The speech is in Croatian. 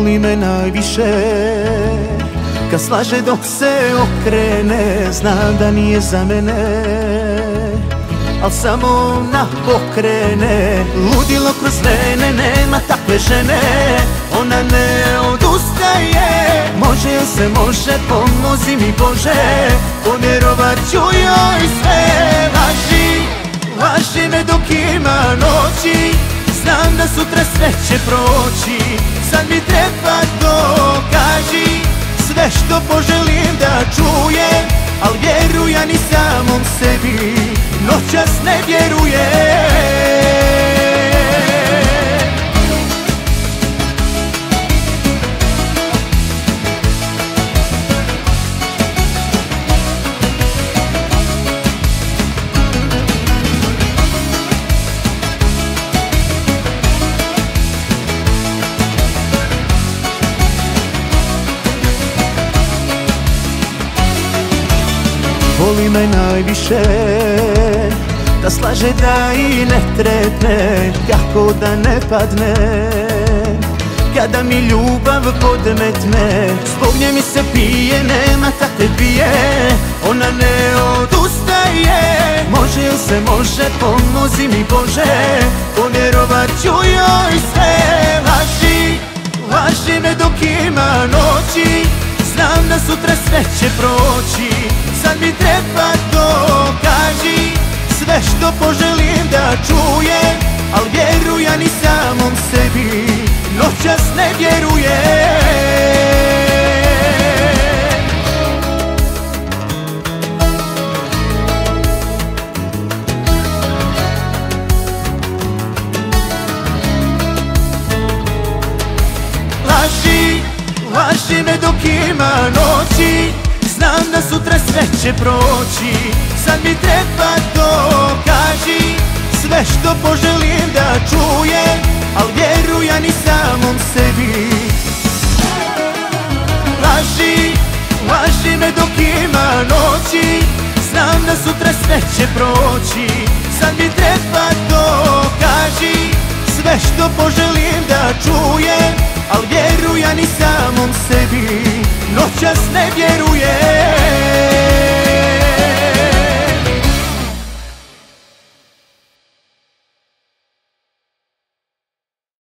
Voli me najviše kad slaže dok se okrene. Znam da nije za mene, al samo ona pokrene. Ludilo kroz vene, nema takve žene. Ona ne odustaje. Može jel se može, pomozi mi Bože. Povjerovat ću joj sve. Laži me dok ima noći. Znam da sutra sve će proći. Sad mi treba dokaži sve što poželim da čujem. Al vjerujem i samom sebi noćas ne vjerujem. Voli me najviše da slaže da i ne trepne, kako da ne padne kada mi ljubav podmetne. Zbog nje mi se pije, nema takve dvije. Ona ne odustaje. Može jel se može, pomozi mi Bože. Povjerovat ću joj sve. Laži me dok ima noći. Znam da sutra sve će proći. Sad mi treba dokaži sve što poželim da čujem. Al vjerujem i samom sebi noćas ne vjerujem. Laži me dok ima noći. Znam da sutra sve će proći. Sad mi treba dokaži sve što poželim da čujem. Al vjerujem i samom sebi. Laži me dok ima noći. Znam da sutra sve će proći. Sad mi treba dokaži sve što poželim da čujem. Al vjerujem i samom sebi noćas ne vjerujem.